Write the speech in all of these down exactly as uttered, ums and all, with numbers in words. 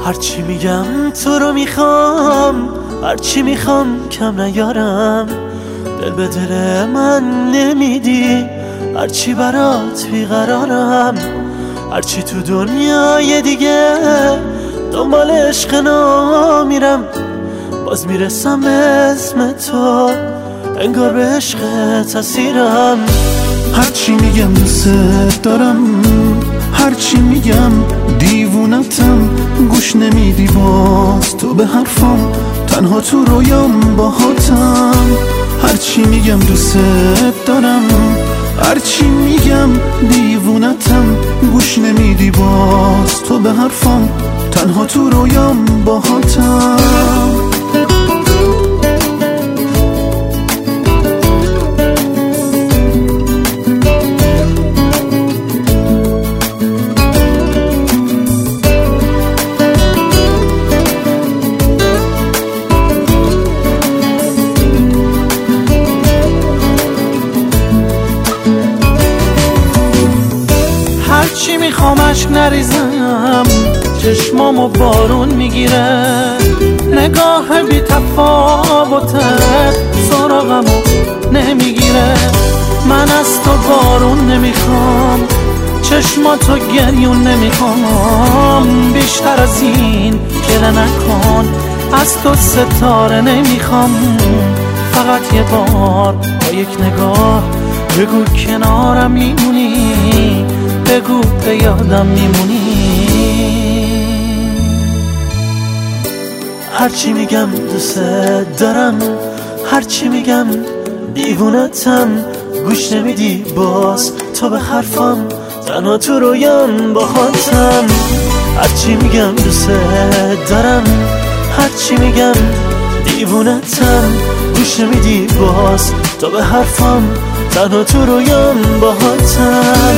هرچی میگم تو رو میخوام، هرچی میخوام کم نیارم. دل به دل من نمیدی، هرچی برات بیقرارم. هرچی تو دنیای دیگه دنبال عشق نمیرم، باز میرسم به اسم تو، انگار به عشقت اسیرم. هرچی میگم دوست دارم، هرچی میگم دیوونتم، گوش نمیدی باز تو به حرفم، تنها تو رویام باهاتم. هرچی میگم دوست دارم، هرچی میگم دیوونتم، گوش نمیدی باز تو به حرفم، تنها تو رویام باهاتم. هرچی میخوام عشق نریزم، چشمامو بارون میگیره. نگاه بی تفاوتت سراغمو نمیگیره. من از تو بارون نمیخوام، چشماتو گریون نمیخوام. بیشتر از این گله نکن، از تو ستاره نمیخوام. فقط یه بار با یک نگاه بگو کنارم میمونی، بگو به یادم میمونی. هرچی میگم دوست دارم، هرچی میگم دیوونتم، گوش نمیدی باز تو به حرفم، تنها تو رویام باهاتم. هرچی میگم دوست دارم، هرچی میگم دیوونتم، گوش نمیدی باز تو به حرفم، تنها تو رویام باهاتم.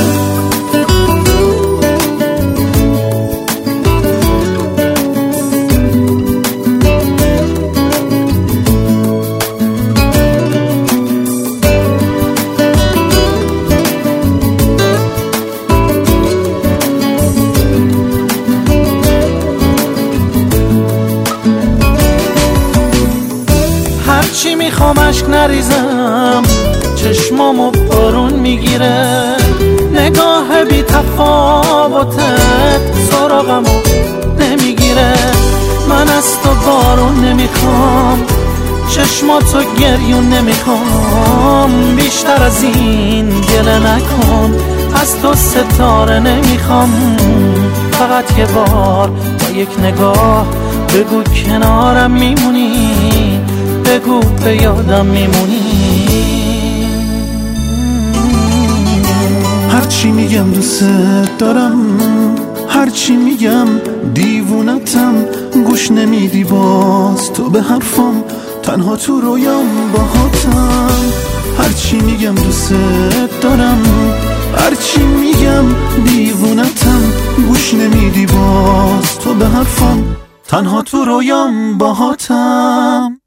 هرچی میخوام عشق نریزم، چشمامو بارون میگیره. نگاه بی تفاوتت سراغمو نمیگیره. من از تو بارون نمیخوام، چشماتو گریون نمیخوام. بیشتر از این گله نکن، از تو ستاره نمیخوام. فقط یه بار با یک نگاه بگو کنارم میمونی، بگو به یادم میمونی. هرچی میگم دوست دارم، هرچی میگم دیوونتم، گوش نمیدی باز تو به حرفم، تنها تو رویام باهاتم. هرچی میگم دوست دارم، هرچی میگم دیوونتم، گوش نمیدی باز تو به حرفم، تنها تو رویام باهاتم.